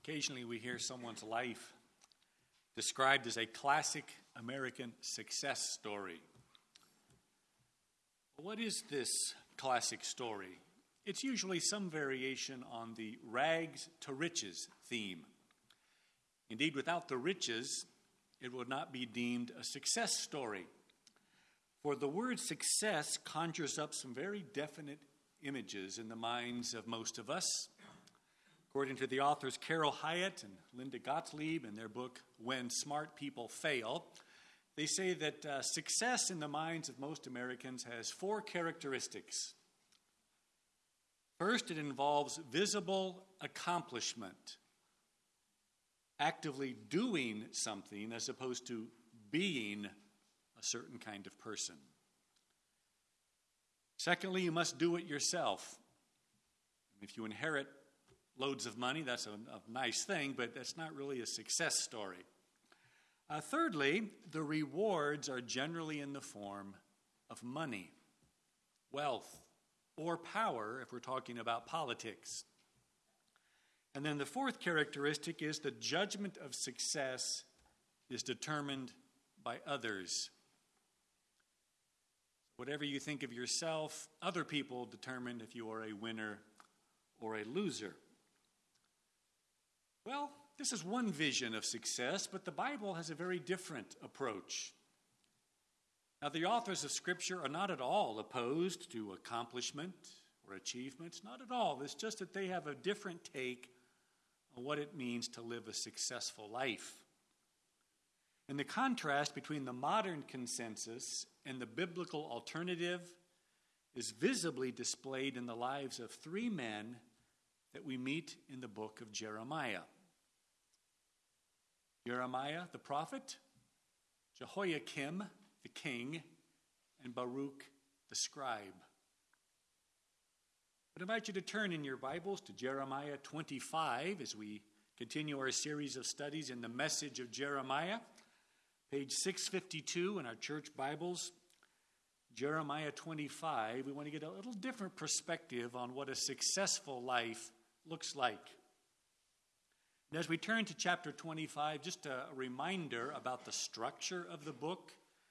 Occasionally we hear someone's life described as a classic American success story. What is this classic story? It's usually some variation on the rags to riches theme. Indeed, without the riches, it would not be deemed a success story. For the word success conjures up some very definite images in the minds of most of us. According to the authors Carol Hyatt and Linda Gottlieb in their book, When Smart People Fail, they say that success in the minds of most Americans has four characteristics. First, it involves visible accomplishment, actively doing something as opposed to being a certain kind of person. Secondly, you must do it yourself. If you inherit loads of money, that's a nice thing, but that's not really a success story. Thirdly, the rewards are generally in the form of money, wealth, or power if we're talking about politics. And then the fourth characteristic is the judgment of success is determined by others. Whatever you think of yourself, other people determine if you are a winner or a loser. Well, this is one vision of success, but the Bible has a very different approach. Now, the authors of Scripture are not at all opposed to accomplishment or achievements, not at all. It's just that they have a different take on what it means to live a successful life. And the contrast between the modern consensus and the biblical alternative is visibly displayed in the lives of three men that we meet in the book of Jeremiah. Jeremiah the prophet, Jehoiakim the king, and Baruch the scribe. I invite you to turn in your Bibles to Jeremiah 25 as we continue our series of studies in the message of Jeremiah. Page 652 in our church Bibles, Jeremiah 25. We want to get a little different perspective on what a successful life looks like. And as we turn to chapter 25, just a reminder about the structure of the book,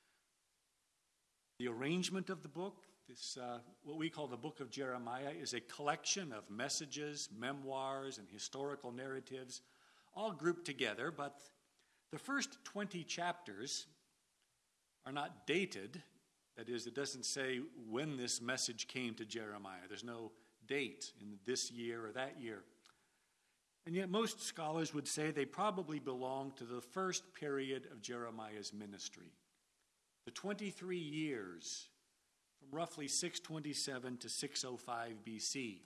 the arrangement of the book. This, what we call the book of Jeremiah, is a collection of messages, memoirs, and historical narratives, all grouped together, but the first 20 chapters are not dated. That is, it doesn't say when this message came to Jeremiah. There's no date in this year or that year. And yet most scholars would say they probably belong to the first period of Jeremiah's ministry, the 23 years from roughly 627 to 605 BC.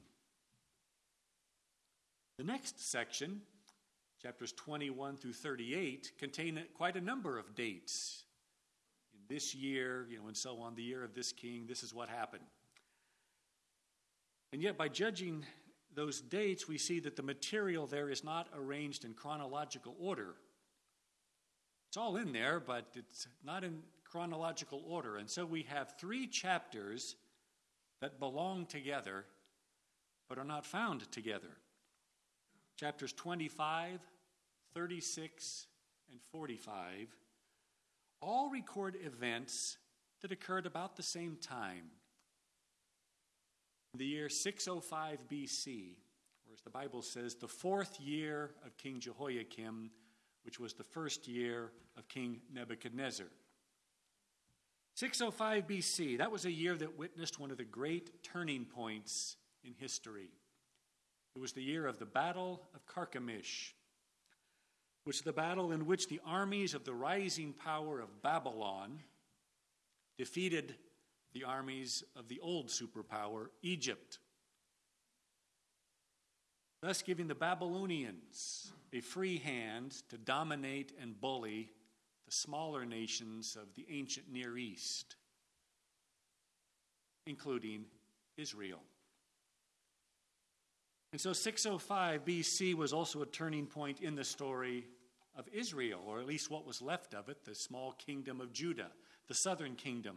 The next section, chapters 21 through 38, contain quite a number of dates. In this year, and so on, the year of this king, this is what happened. And yet by judging those dates, we see that the material there is not arranged in chronological order. It's all in there, but it's not in chronological order. And so we have three chapters that belong together, but are not found together. Chapters 25, 36, and 45 all record events that occurred about the same time. In the year 605 BC, or as the Bible says, the fourth year of King Jehoiakim, which was the first year of King Nebuchadnezzar. 605 BC, that was a year that witnessed one of the great turning points in history. It was the year of the Battle of Carchemish, which is the battle in which the armies of the rising power of Babylon defeated the armies of the old superpower, Egypt, thus giving the Babylonians a free hand to dominate and bully the smaller nations of the ancient Near East, including Israel. And so 605 BC was also a turning point in the story of Israel, or at least what was left of it, the small kingdom of Judah, the southern kingdom.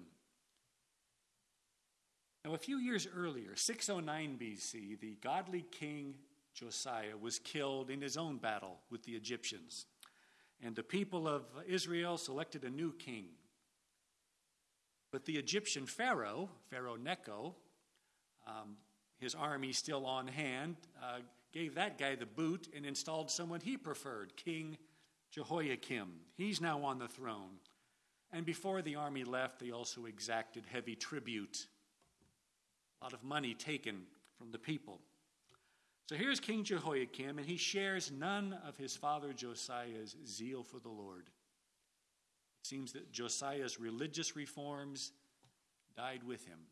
Now, a few years earlier, 609 BC, the godly king Josiah, was killed in his own battle with the Egyptians. And the people of Israel selected a new king. But the Egyptian Pharaoh Necho, his army still on hand, gave that guy the boot and installed someone he preferred, King Jehoiakim. He's now on the throne. And before the army left, they also exacted heavy tribute. A lot of money taken from the people. So here's King Jehoiakim, and he shares none of his father Josiah's zeal for the Lord. It seems that Josiah's religious reforms died with him.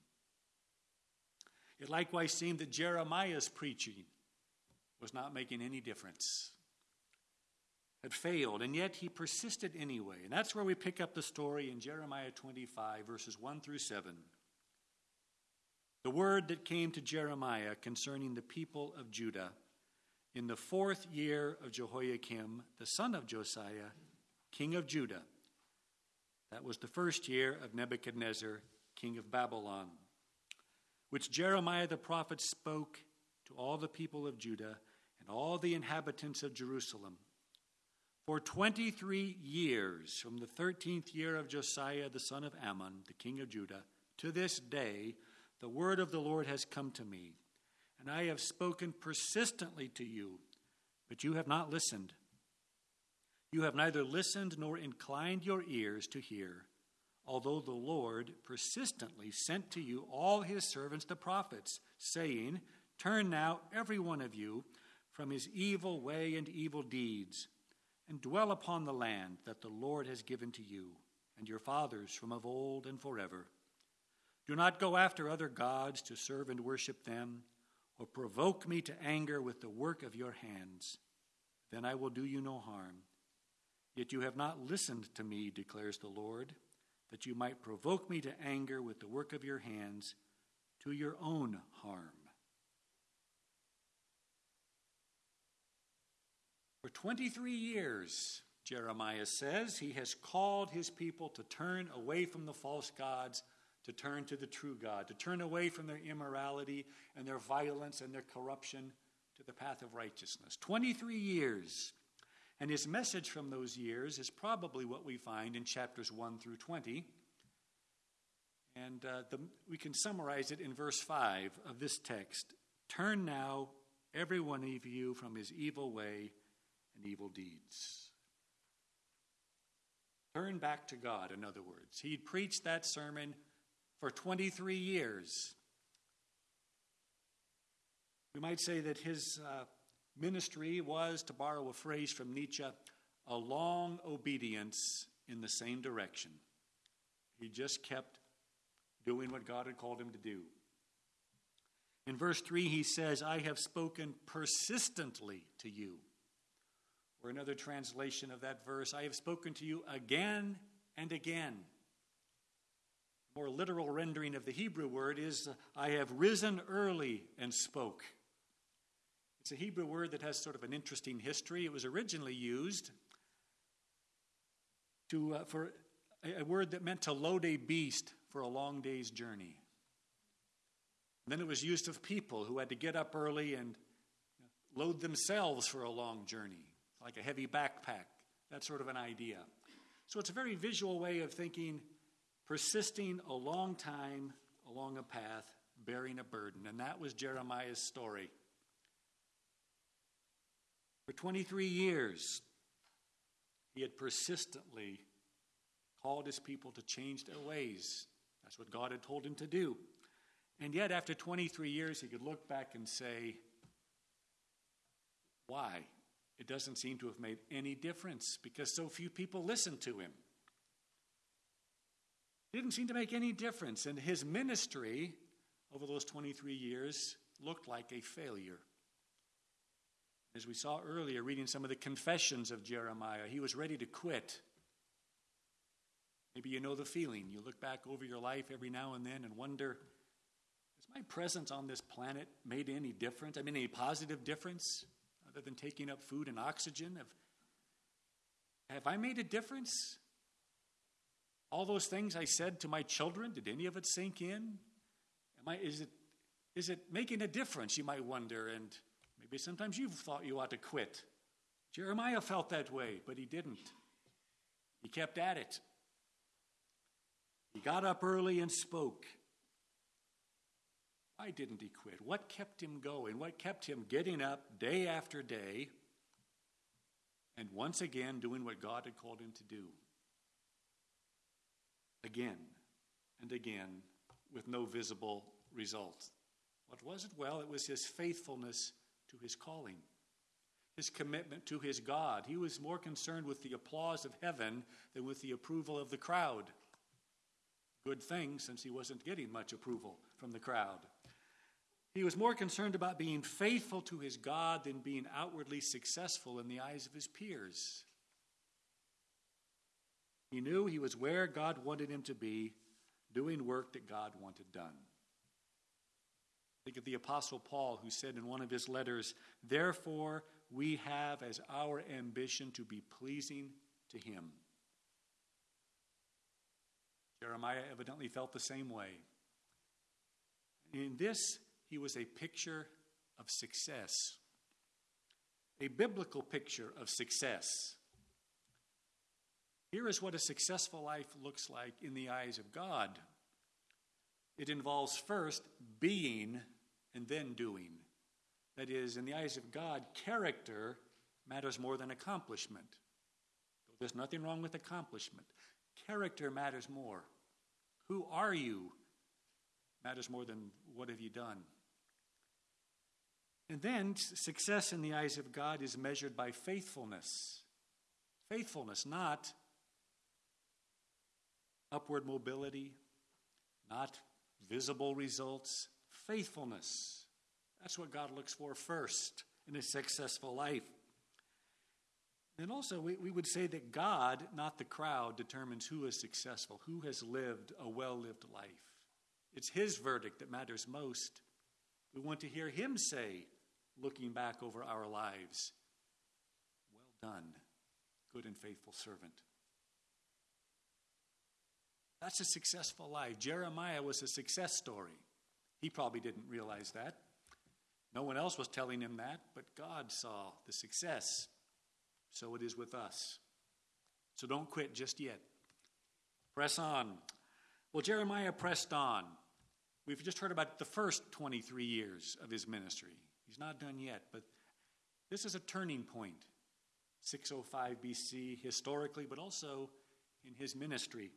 It likewise seemed that Jeremiah's preaching was not making any difference. Had failed, and yet he persisted anyway. And that's where we pick up the story in Jeremiah 25, verses 1 through 7. The word that came to Jeremiah concerning the people of Judah in the 4th year of Jehoiakim, the son of Josiah, king of Judah. That was the 1st year of Nebuchadnezzar, king of Babylon, which Jeremiah the prophet spoke to all the people of Judah and all the inhabitants of Jerusalem. For 23 years, from the 13th year of Josiah the son of Ammon, the king of Judah, to this day, the word of the Lord has come to me, and I have spoken persistently to you, but you have not listened. You have neither listened nor inclined your ears to hear, although the Lord persistently sent to you all his servants the prophets, saying, Turn now, every one of you, from his evil way and evil deeds, and dwell upon the land that the Lord has given to you and your fathers from of old and forever. Do not go after other gods to serve and worship them, or provoke me to anger with the work of your hands. Then I will do you no harm. Yet you have not listened to me, declares the Lord, that you might provoke me to anger with the work of your hands to your own harm. For 23 years, Jeremiah says, he has called his people to turn away from the false gods, to turn to the true God, to turn away from their immorality and their violence and their corruption to the path of righteousness. 23 years. And his message from those years is probably what we find in chapters 1 through 20. And we can summarize it in verse 5 of this text. Turn now, every one of you, from his evil way and evil deeds. Turn back to God, in other words. He'd preached that sermon for 23 years. We might say that his ministry was, to borrow a phrase from Nietzsche, a long obedience in the same direction. He just kept doing what God had called him to do. In verse 3, he says, I have spoken persistently to you. Or another translation of that verse, I have spoken to you again and again. More literal rendering of the Hebrew word is, I have risen early and spoke. It's a Hebrew word that has sort of an interesting history. It was originally used for a word that meant to load a beast for a long day's journey. And then it was used of people who had to get up early and load themselves for a long journey, like a heavy backpack, that sort of an idea. So it's a very visual way of thinking, persisting a long time along a path, bearing a burden. And that was Jeremiah's story. For 23 years, he had persistently called his people to change their ways. That's what God had told him to do. And yet, after 23 years, he could look back and say, why? It doesn't seem to have made any difference because so few people listened to him. It didn't seem to make any difference. And his ministry over those 23 years looked like a failure. As we saw earlier, reading some of the confessions of Jeremiah, he was ready to quit. Maybe you know the feeling. You look back over your life every now and then and wonder, has my presence on this planet made any difference? I mean, any positive difference other than taking up food and oxygen? Have I made a difference? All those things I said to my children, did any of it sink in? Is it making a difference, you might wonder, and Maybe sometimes you've thought you ought to quit. Jeremiah felt that way, but he didn't. He kept at it. He got up early and spoke. Why didn't he quit? What kept him going? What kept him getting up day after day and once again doing what God had called him to do? Again and again with no visible result. What was it? Well, it was his faithfulness to his calling, his commitment to his God. He was more concerned with the applause of heaven than with the approval of the crowd. Good thing, since he wasn't getting much approval from the crowd. He was more concerned about being faithful to his God than being outwardly successful in the eyes of his peers. He knew he was where God wanted him to be, doing work that God wanted done. Think of the Apostle Paul, who said in one of his letters, "Therefore we have as our ambition to be pleasing to him." Jeremiah evidently felt the same way. In this, he was a picture of success, a biblical picture of success. Here is what a successful life looks like in the eyes of God. It involves first being and then doing. That is, in the eyes of God, character matters more than accomplishment. There's nothing wrong with accomplishment. Character matters more. Who are you matters more than what have you done. And then success in the eyes of God is measured by faithfulness. Faithfulness, not upward mobility, not visible results. Faithfulness. That's what God looks for first in a successful life. And also, we would say that God, not the crowd, determines who is successful, who has lived a well-lived life. It's his verdict that matters most. We want to hear him say, looking back over our lives, "Well done, good and faithful servant." That's a successful life. Jeremiah was a success story. He probably didn't realize that. No one else was telling him that, but God saw the success. So it is with us. So don't quit just yet. Press on. Well, Jeremiah pressed on. We've just heard about the first 23 years of his ministry. He's not done yet, but this is a turning point. 605 BC historically, but also in his ministry.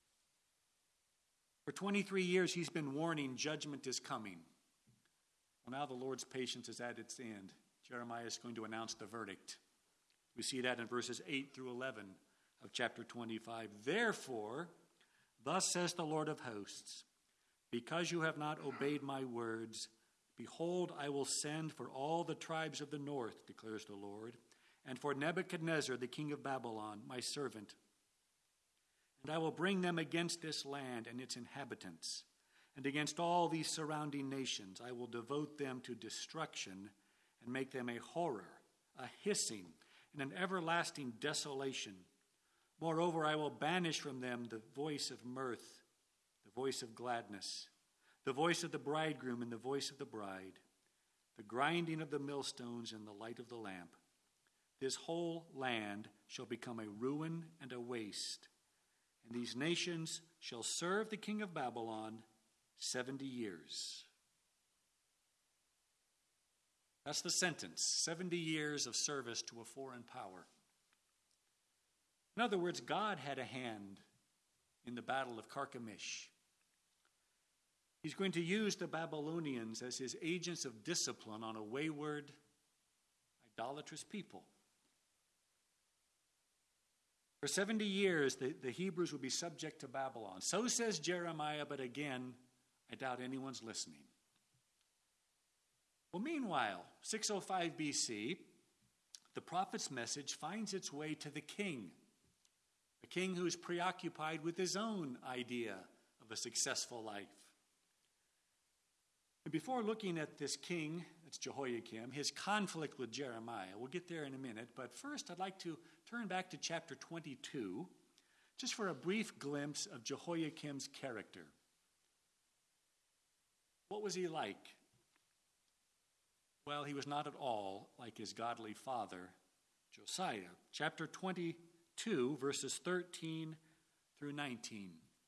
For 23 years, he's been warning judgment is coming. Well, now the Lord's patience is at its end. Jeremiah is going to announce the verdict. We see that in verses 8 through 11 of chapter 25. "Therefore, thus says the Lord of hosts, because you have not obeyed my words, behold, I will send for all the tribes of the north, declares the Lord, and for Nebuchadnezzar, the king of Babylon, my servant. And I will bring them against this land and its inhabitants, and against all these surrounding nations. I will devote them to destruction and make them a horror, a hissing, and an everlasting desolation. Moreover, I will banish from them the voice of mirth, the voice of gladness, the voice of the bridegroom and the voice of the bride, the grinding of the millstones and the light of the lamp. This whole land shall become a ruin and a waste, and these nations shall serve the king of Babylon 70 years. That's the sentence, 70 years of service to a foreign power. In other words, God had a hand in the battle of Carchemish. He's going to use the Babylonians as his agents of discipline on a wayward, idolatrous people. For 70 years, the Hebrews would be subject to Babylon. So says Jeremiah, but again, I doubt anyone's listening. Well, meanwhile, 605 BC, the prophet's message finds its way to the king, a king who is preoccupied with his own idea of a successful life. And before looking at this king, that's Jehoiakim, his conflict with Jeremiah, we'll get there in a minute, but first I'd like to turn back to chapter 22, just for a brief glimpse of Jehoiakim's character. What was he like? Well, he was not at all like his godly father, Josiah. Chapter 22, verses 13 through 19.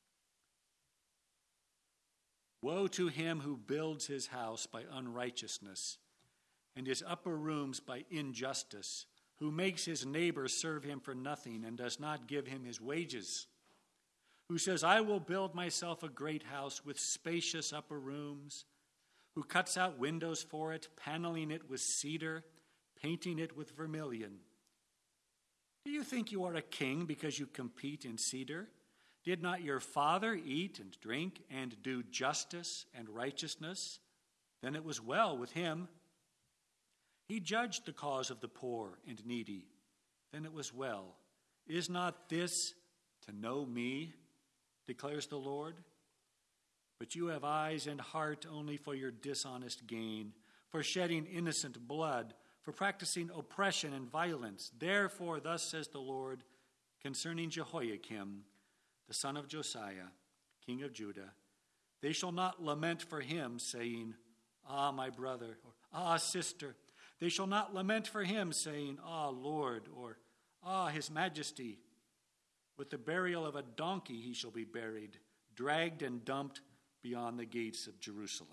Woe to him who builds his house by unrighteousness, and his upper rooms by injustice, who makes his neighbor serve him for nothing and does not give him his wages, who says, I will build myself a great house with spacious upper rooms, who cuts out windows for it, paneling it with cedar, painting it with vermilion. Do you think you are a king because you compete in cedar? Did not your father eat and drink and do justice and righteousness? Then it was well with him. He judged the cause of the poor and needy. Then it was well. Is not this to know me, declares the Lord? But you have eyes and heart only for your dishonest gain, for shedding innocent blood, for practicing oppression and violence. Therefore, thus says the Lord concerning Jehoiakim, the son of Josiah, king of Judah, they shall not lament for him, saying, Ah, my brother, or Ah, sister. They shall not lament for him, saying, Ah, Lord, or Ah, his majesty. With the burial of a donkey he shall be buried, dragged and dumped beyond the gates of Jerusalem.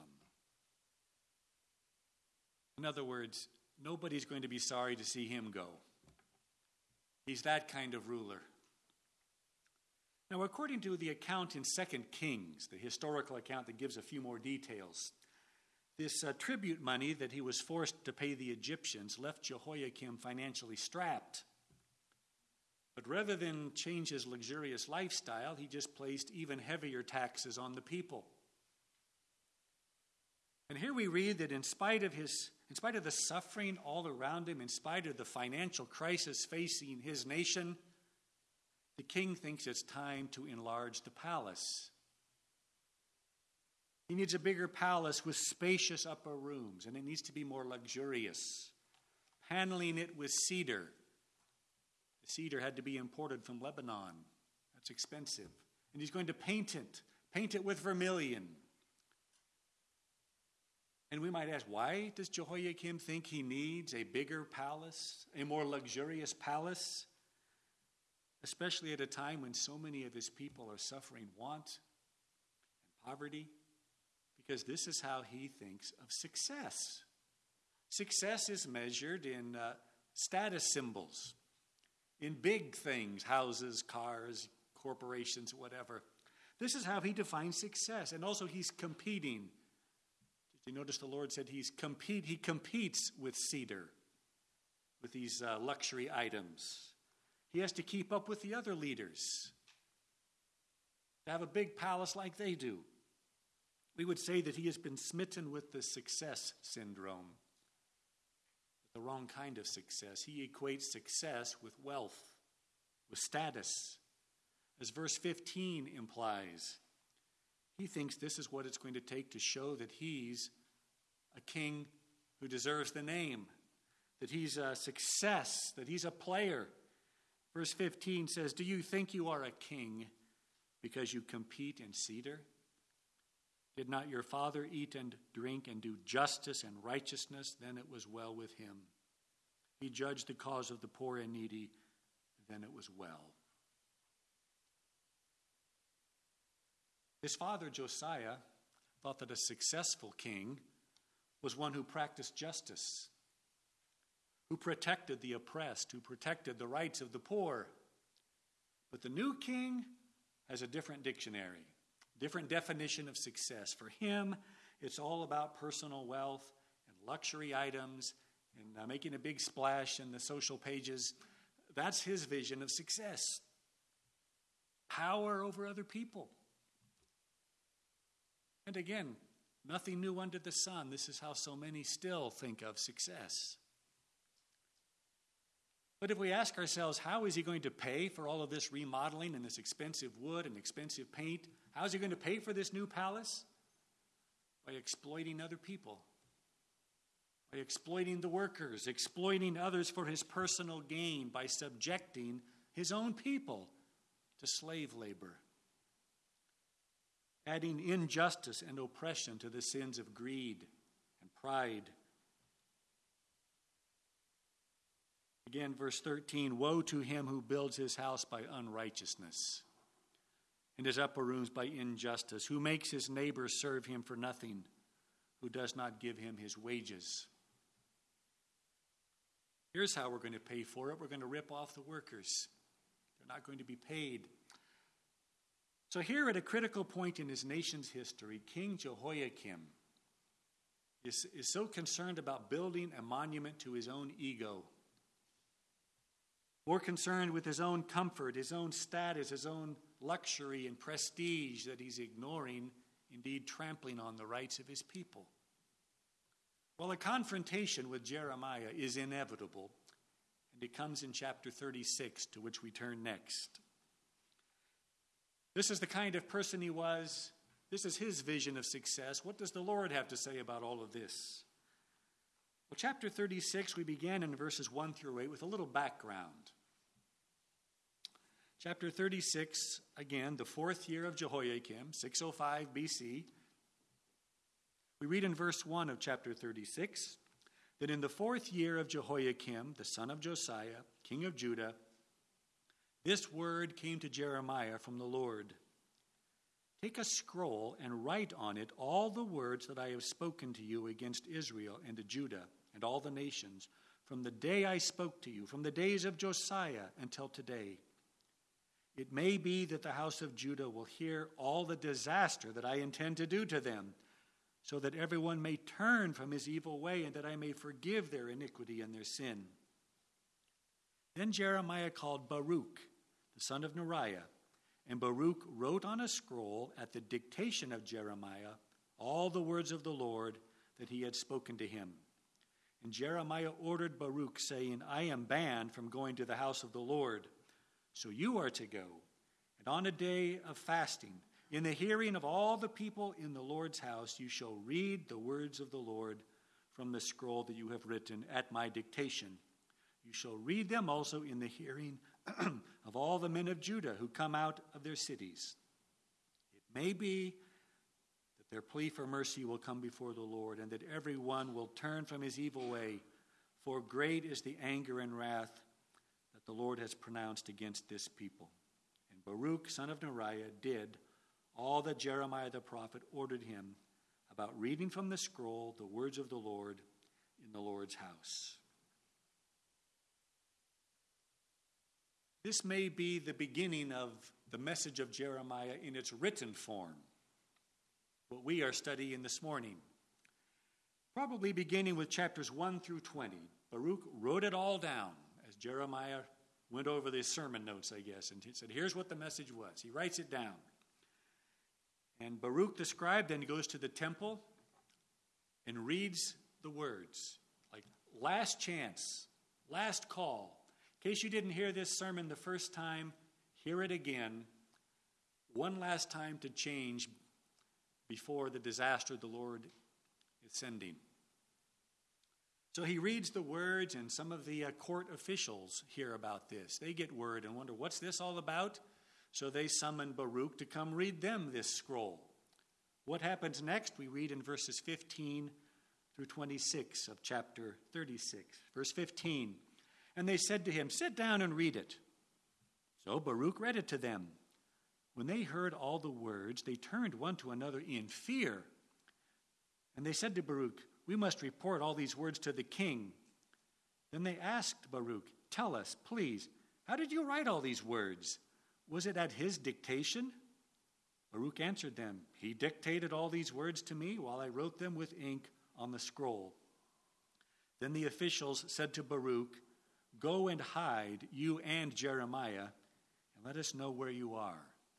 In other words, nobody's going to be sorry to see him go. He's that kind of ruler. Now, according to the account in 2 Kings, the historical account that gives a few more details, this tribute money that he was forced to pay the Egyptians left Jehoiakim financially strapped. But rather than change his luxurious lifestyle, he just placed even heavier taxes on the people. And here we read that in spite of the suffering all around him, in spite of the financial crisis facing his nation, the king thinks it's time to enlarge the palace. He needs a bigger palace with spacious upper rooms, and it needs to be more luxurious, paneling it with cedar. The cedar had to be imported from Lebanon. That's expensive. And he's going to paint it with vermilion. And we might ask, why does Jehoiakim think he needs a bigger palace, a more luxurious palace? Especially at a time when so many of his people are suffering want and poverty, because this is how he thinks of success. Success is measured in status symbols, in big things, houses, cars, corporations, whatever. This is how he defines success. And also he's competing. Did you notice the Lord said he competes with cedar, with these luxury items. He has to keep up with the other leaders, to have a big palace like they do. We would say that he has been smitten with the success syndrome, the wrong kind of success. He equates success with wealth, with status. As verse 15 implies, he thinks this is what it's going to take to show that he's a king who deserves the name, that he's a success, that he's a player. Verse 15 says, do you think you are a king because you compete in cedar? Did not your father eat and drink and do justice and righteousness? Then it was well with him. He judged the cause of the poor and needy. Then it was well. His father Josiah thought that a successful king was one who practiced justice, who protected the oppressed, who protected the rights of the poor. But the new king has a different dictionary, different definition of success. For him, it's all about personal wealth and luxury items and making a big splash in the social pages. That's his vision of success. Power over other people. And again, nothing new under the sun. This is how so many still think of success. But if we ask ourselves, how is he going to pay for all of this remodeling and this expensive wood and expensive paint? How is he going to pay for this new palace? By exploiting other people. By exploiting the workers, exploiting others for his personal gain, by subjecting his own people to slave labor. Adding injustice and oppression to the sins of greed and pride Again, verse 13, woe to him who builds his house by unrighteousness, and his upper rooms by injustice, who makes his neighbor serve him for nothing, who does not give him his wages. Here's how we're going to pay for it. We're going to rip off the workers. They're not going to be paid. So here at a critical point in his nation's history, King Jehoiakim is so concerned about building a monument to his own ego, more concerned with his own comfort, his own status, his own luxury and prestige, that he's ignoring, indeed trampling on the rights of his people. Well, a confrontation with Jeremiah is inevitable, and it comes in chapter 36, to which we turn next. This is the kind of person he was. This is his vision of success. What does the Lord have to say about all of this? Well, chapter 36, we began in verses 1 through 8 with a little background. Chapter 36, again, the 4th year of Jehoiakim, 605 BC. We read in verse 1 of chapter 36 that in the 4th year of Jehoiakim, the son of Josiah, king of Judah, this word came to Jeremiah from the Lord. Take a scroll and write on it all the words that I have spoken to you against Israel and to Judah and all the nations, from the day I spoke to you, from the days of Josiah until today. It may be that the house of Judah will hear all the disaster that I intend to do to them, so that everyone may turn from his evil way and that I may forgive their iniquity and their sin. Then Jeremiah called Baruch, the son of Neriah, and Baruch wrote on a scroll at the dictation of Jeremiah all the words of the Lord that he had spoken to him. And Jeremiah ordered Baruch, saying, I am banned from going to the house of the Lord. So you are to go, and on a day of fasting, in the hearing of all the people in the Lord's house, you shall read the words of the Lord from the scroll that you have written at my dictation. You shall read them also in the hearing of all the men of Judah who come out of their cities. It may be that their plea for mercy will come before the Lord, and that every one will turn from his evil way, for great is the anger and wrath that the Lord has pronounced against this people. And Baruch, son of Neriah, did all that Jeremiah the prophet ordered him about reading from the scroll the words of the Lord in the Lord's house. This may be the beginning of the message of Jeremiah in its written form, what we are studying this morning. Probably beginning with chapters 1 through 20. Baruch wrote it all down as Jeremiah went over the sermon notes, I guess, and he said, here's what the message was. He writes it down. And Baruch the scribe then goes to the temple and reads the words, like last chance, last call. In case you didn't hear this sermon the first time, hear it again, one last time to change before the disaster the Lord is sending. So he reads the words, and some of the court officials hear about this. They get word and wonder, what's this all about? So they summon Baruch to come read them this scroll. What happens next? We read in verses 15 through 26 of chapter 36. Verse 15, and they said to him, sit down and read it. So Baruch read it to them. When they heard all the words, they turned one to another in fear. And they said to Baruch, we must report all these words to the king. Then they asked Baruch, tell us, please, how did you write all these words? Was it at his dictation? Baruch answered them, he dictated all these words to me while I wrote them with ink on the scroll. Then the officials said to Baruch, go and hide, you and Jeremiah, and let us know where you are.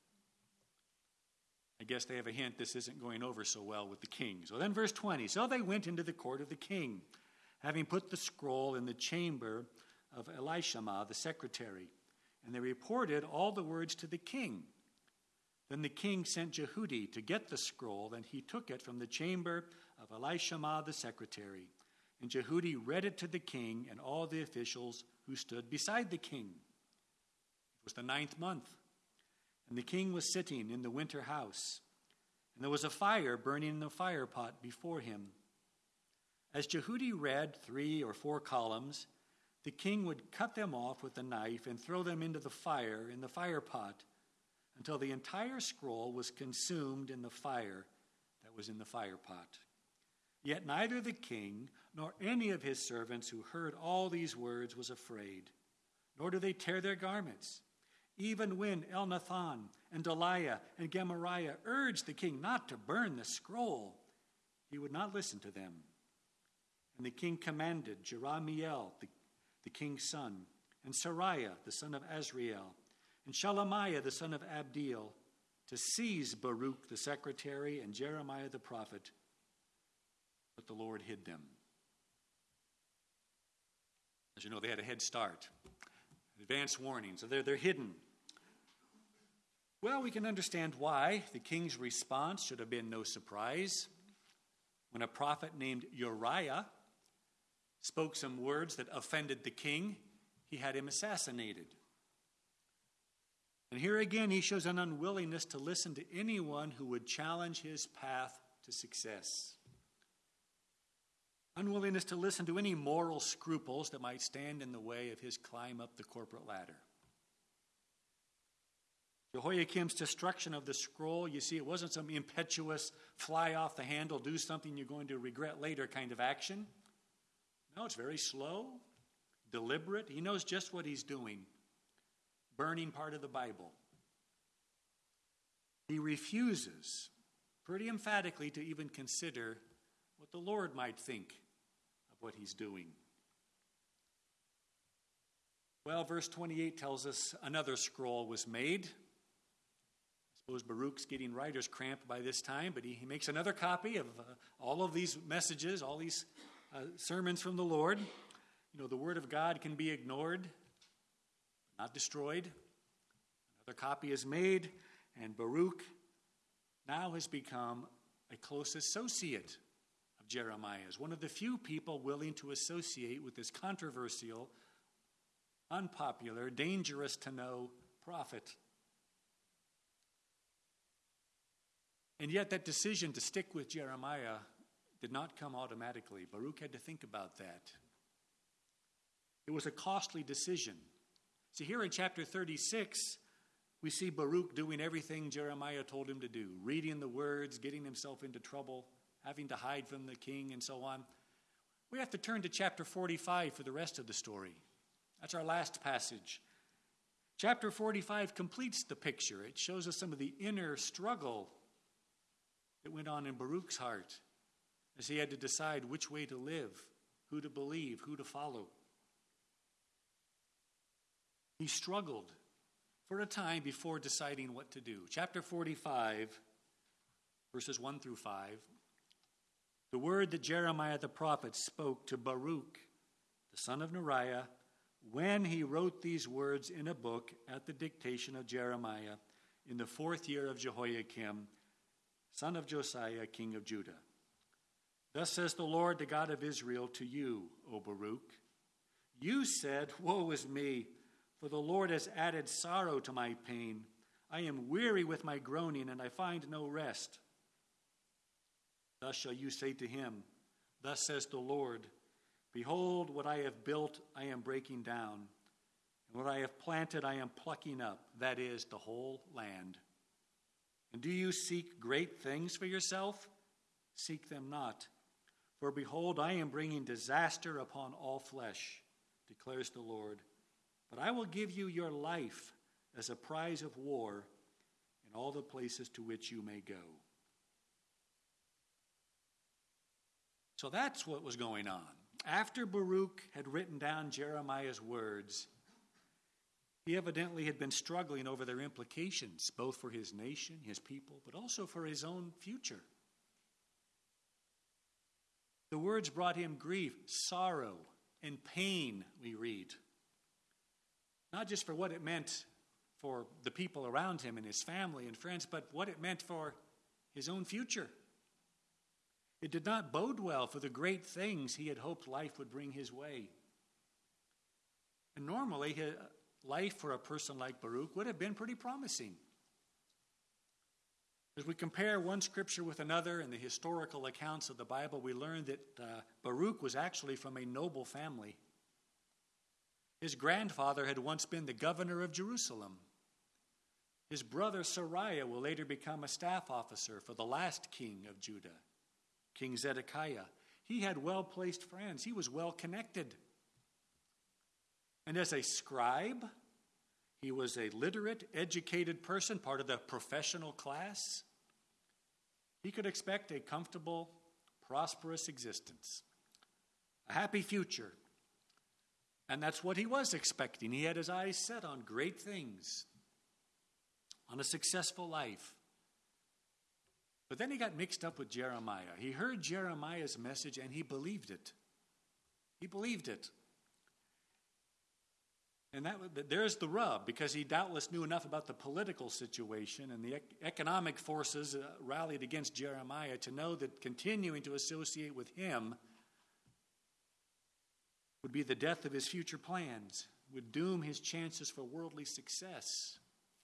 I guess they have a hint this isn't going over so well with the king. So then verse 20, so they went into the court of the king, having put the scroll in the chamber of Elishama, the secretary, and they reported all the words to the king. Then the king sent Jehudi to get the scroll, and he took it from the chamber of Elishama, the secretary. And Jehudi read it to the king and all the officials who stood beside the king. It was the 9th month. And the king was sitting in the winter house, and there was a fire burning in the fire pot before him. As Jehudi read 3 or 4 columns, the king would cut them off with a knife and throw them into the fire in the fire pot until the entire scroll was consumed in the fire that was in the fire pot. Yet neither the king nor any of his servants who heard all these words was afraid, nor did they tear their garments. Even when Elnathan and Delaiah and Gemariah urged the king not to burn the scroll, he would not listen to them. And the king commanded Jerahmeel, the king's son, and Seraiah, the son of Azriel, and Shelemiah, the son of Abdeel, to seize Baruch the secretary and Jeremiah the prophet, but the Lord hid them. As you know, they had a head start, advance warning, so they're hidden. Well, we can understand why the king's response should have been no surprise. When a prophet named Uriah spoke some words that offended the king, he had him assassinated. And here again, he shows an unwillingness to listen to anyone who would challenge his path to success. Unwillingness to listen to any moral scruples that might stand in the way of his climb up the corporate ladder. Jehoiakim's destruction of the scroll, you see, it wasn't some impetuous, fly off the handle, do something you're going to regret later kind of action. No, it's very slow, deliberate. He knows just what he's doing, burning part of the Bible. He refuses, pretty emphatically, to even consider what the Lord might think of what he's doing. Well, verse 28 tells us another scroll was made. I suppose Baruch's getting writer's cramp by this time, but he makes another copy of all of these messages, all these sermons from the Lord. You know, the Word of God can be ignored, not destroyed. Another copy is made, and Baruch now has become a close associate of Jeremiah's, one of the few people willing to associate with this controversial, unpopular, dangerous to know prophet. And yet that decision to stick with Jeremiah did not come automatically. Baruch had to think about that. It was a costly decision. See, here in chapter 36, we see Baruch doing everything Jeremiah told him to do, reading the words, getting himself into trouble, having to hide from the king, and so on. We have to turn to chapter 45 for the rest of the story. That's our last passage. Chapter 45 completes the picture. It shows us some of the inner struggle that went on in Baruch's heart as he had to decide which way to live, who to believe, who to follow. He struggled for a time before deciding what to do. Chapter 45, verses 1 through 5. The word that Jeremiah the prophet spoke to Baruch, the son of Neriah, when he wrote these words in a book at the dictation of Jeremiah in the 4th year of Jehoiakim, son of Josiah, king of Judah. Thus says the Lord, the God of Israel, to you, O Baruch. You said, woe is me, for the Lord has added sorrow to my pain. I am weary with my groaning, and I find no rest. Thus shall you say to him, thus says the Lord, behold, what I have built I am breaking down, and what I have planted I am plucking up, that is, the whole land. And do you seek great things for yourself? Seek them not. For behold, I am bringing disaster upon all flesh, declares the Lord. But I will give you your life as a prize of war in all the places to which you may go. So that's what was going on. After Baruch had written down Jeremiah's words, he evidently had been struggling over their implications, both for his nation, his people, but also for his own future. The words brought him grief, sorrow, and pain, we read. Not just for what it meant for the people around him and his family and friends, but what it meant for his own future. It did not bode well for the great things he had hoped life would bring his way. And normally, life for a person like Baruch would have been pretty promising. As we compare one scripture with another in the historical accounts of the Bible, we learn that Baruch was actually from a noble family. His grandfather had once been the governor of Jerusalem. His brother Sariah will later become a staff officer for the last king of Judah, King Zedekiah. He had well-placed friends. He was well-connected. And as a scribe, he was a literate, educated person, part of the professional class. He could expect a comfortable, prosperous existence, a happy future. And that's what he was expecting. He had his eyes set on great things, on a successful life. But then he got mixed up with Jeremiah. He heard Jeremiah's message and he believed it. He believed it. And there's the rub, because he doubtless knew enough about the political situation and the economic forces rallied against Jeremiah to know that continuing to associate with him would be the death of his future plans, would doom his chances for worldly success.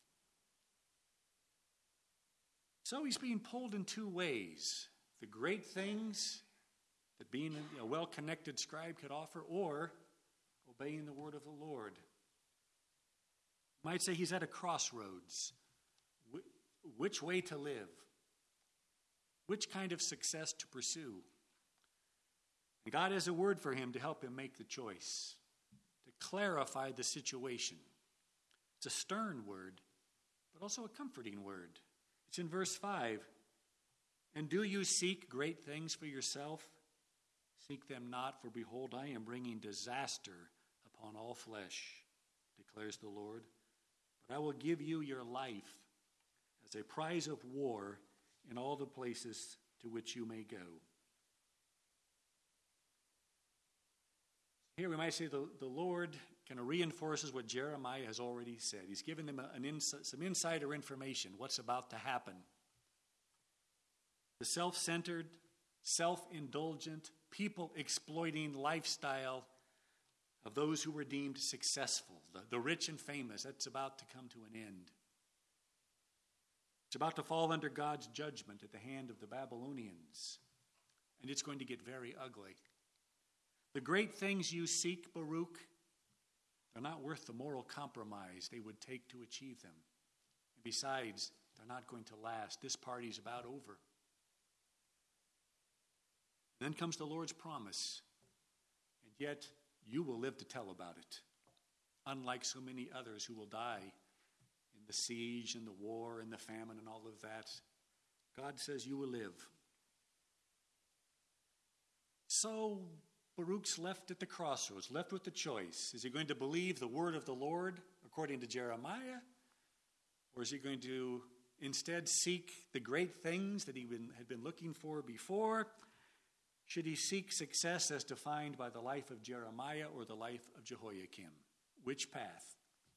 So he's being pulled in two ways: the great things that being a well-connected scribe could offer, or obeying the word of the Lord. You might say he's at a crossroads. Which way to live? Which kind of success to pursue? And God has a word for him to help him make the choice, to clarify the situation. It's a stern word, but also a comforting word. It's in verse 5. And do you seek great things for yourself? Seek them not, for behold, I am bringing disaster upon all flesh, declares the Lord. But I will give you your life as a prize of war in all the places to which you may go. Here we might say the Lord kind of reinforces what Jeremiah has already said. He's given them some insider information, what's about to happen. The self-centered, self-indulgent, people-exploiting lifestyle of those who were deemed successful, the rich and famous, that's about to come to an end. It's about to fall under God's judgment at the hand of the Babylonians, and it's going to get very ugly. The great things you seek, Baruch, they're not worth the moral compromise they would take to achieve them. And besides, they're not going to last. This party's about over. Then comes the Lord's promise, and yet you will live to tell about it, unlike so many others who will die in the siege and the war and the famine and all of that. God says you will live. So Baruch's left at the crossroads, left with the choice. Is he going to believe the word of the Lord according to Jeremiah? Or is he going to instead seek the great things that he had been looking for before? Should he seek success as defined by the life of Jeremiah or the life of Jehoiakim? Which path?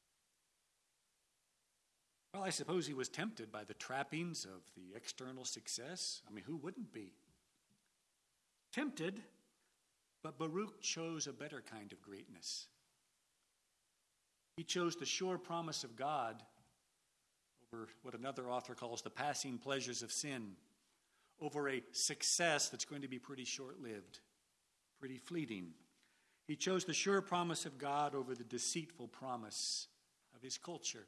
Well, I suppose he was tempted by the trappings of the external success. I mean, who wouldn't be? Tempted, but Baruch chose a better kind of greatness. He chose the sure promise of God over what another author calls the passing pleasures of sin, over a success that's going to be pretty short-lived, pretty fleeting. He chose the sure promise of God over the deceitful promise of his culture.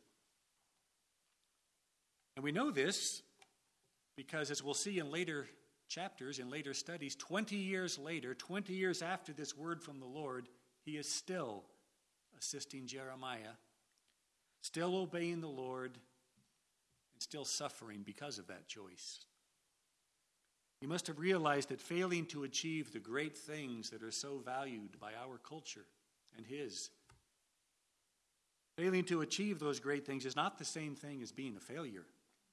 And we know this because, as we'll see in later chapters, in later studies, 20 years later, 20 years after this word from the Lord, he is still assisting Jeremiah, still obeying the Lord, and still suffering because of that choice. He must have realized that failing to achieve the great things that are so valued by our culture and his, failing to achieve those great things is not the same thing as being a failure.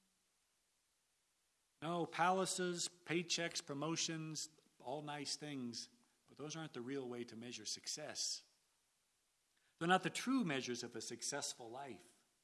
No, palaces, paychecks, promotions, all nice things, but those aren't the real way to measure success. They're not the true measures of a successful life.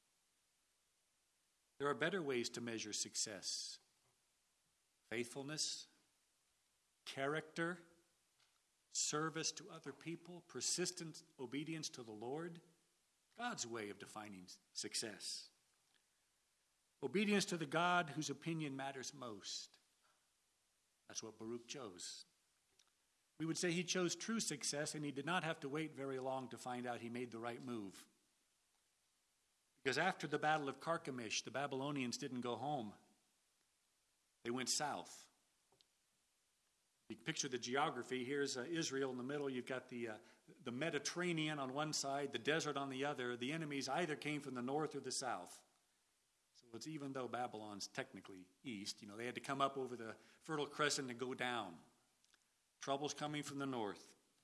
There are better ways to measure success. Faithfulness, character, service to other people, persistent obedience to the Lord. God's way of defining success. Obedience to the God whose opinion matters most. That's what Baruch chose. We would say he chose true success, and he did not have to wait very long to find out he made the right move. Because after the Battle of Carchemish, the Babylonians didn't go home. They went south. You can picture the geography. Here's Israel in the middle. You've got the Mediterranean on one side, the desert on the other. The enemies either came from the north or the south. So it's even though Babylon's technically east, they had to come up over the Fertile Crescent and go down. Troubles coming from the north.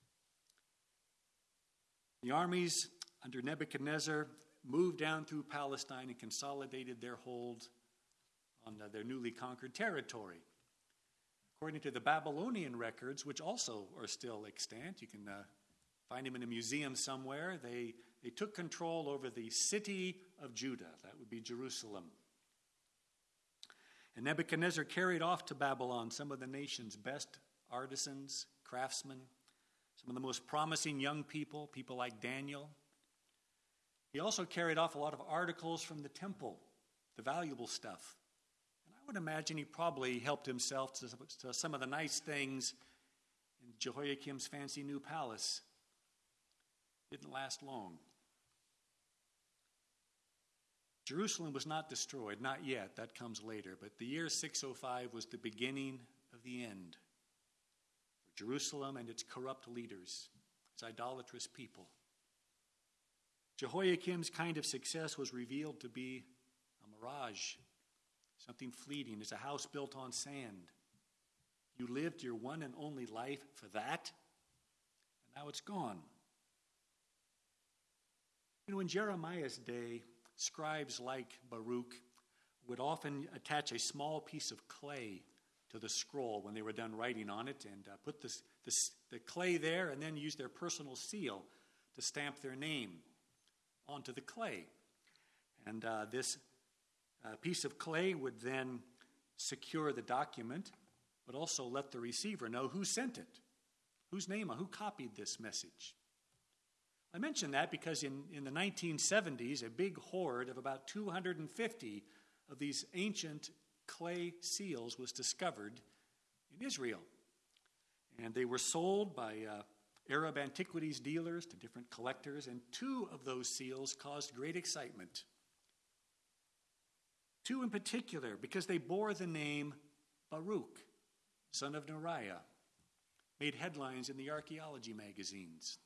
The armies under Nebuchadnezzar moved down through Palestine and consolidated their hold on their newly conquered territory. According to the Babylonian records, which also are still extant, you can find them in a museum somewhere, they took control over the city of Judah. That would be Jerusalem. And Nebuchadnezzar carried off to Babylon some of the nation's best artisans, craftsmen, some of the most promising young people like Daniel. He also carried off a lot of articles from the temple, the valuable stuff. And I would imagine he probably helped himself to some of the nice things in Jehoiakim's fancy new palace. Didn't last long. Jerusalem was not destroyed, not yet, that comes later, but the year 605 was the beginning of the end for Jerusalem and its corrupt leaders, its idolatrous people. Jehoiakim's kind of success was revealed to be a mirage, something fleeting. It's a house built on sand. You lived your one and only life for that, and now it's gone. In Jeremiah's day, scribes like Baruch would often attach a small piece of clay to the scroll when they were done writing on it and put the clay there and then use their personal seal to stamp their name onto the clay. And this piece of clay would then secure the document, but also let the receiver know who sent it, whose name, who copied this message. I mention that because in the 1970s, a big hoard of about 250 of these ancient clay seals was discovered in Israel. And they were sold by Arab antiquities dealers to different collectors, and 2 of those seals caused great excitement. 2 in particular, because they bore the name Baruch, son of Neriah, made headlines in the archaeology magazines.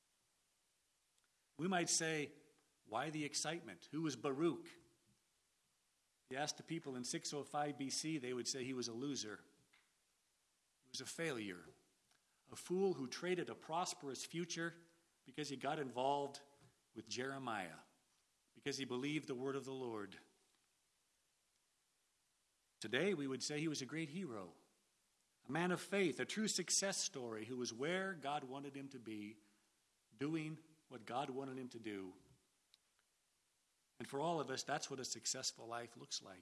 We might say, why the excitement? Who was Baruch? If you asked the people in 605 BC, they would say he was a loser. He was a failure. A fool who traded a prosperous future because he got involved with Jeremiah, because he believed the word of the Lord. Today, we would say he was a great hero, a man of faith, a true success story who was where God wanted him to be, doing what God wanted him to do. And for all of us, that's what a successful life looks like.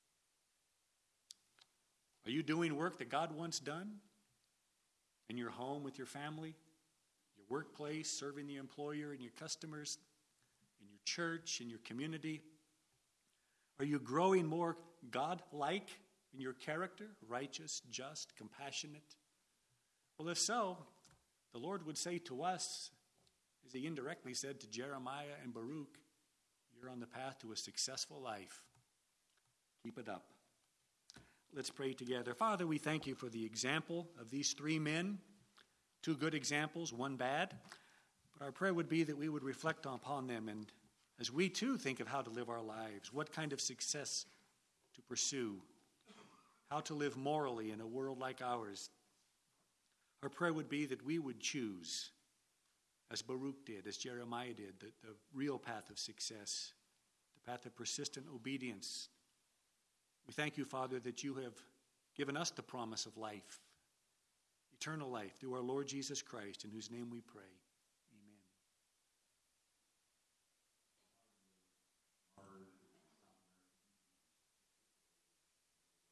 Are you doing work that God wants done? In your home with your family, your workplace, serving the employer and your customers, in your church, in your community? Are you growing more God-like in your character, righteous, just, compassionate? Well, if so, the Lord would say to us, as he indirectly said to Jeremiah and Baruch, you're on the path to a successful life. Keep it up. Let's pray together. Father, we thank you for the example of these 3 men. 2 good examples, 1 bad. But our prayer would be that we would reflect upon them, and as we too think of how to live our lives, what kind of success to pursue, how to live morally in a world like ours. Our prayer would be that we would choose, as Baruch did, as Jeremiah did, the real path of success, the path of persistent obedience. We thank you, Father, that you have given us the promise of life, eternal life, through our Lord Jesus Christ, in whose name we pray.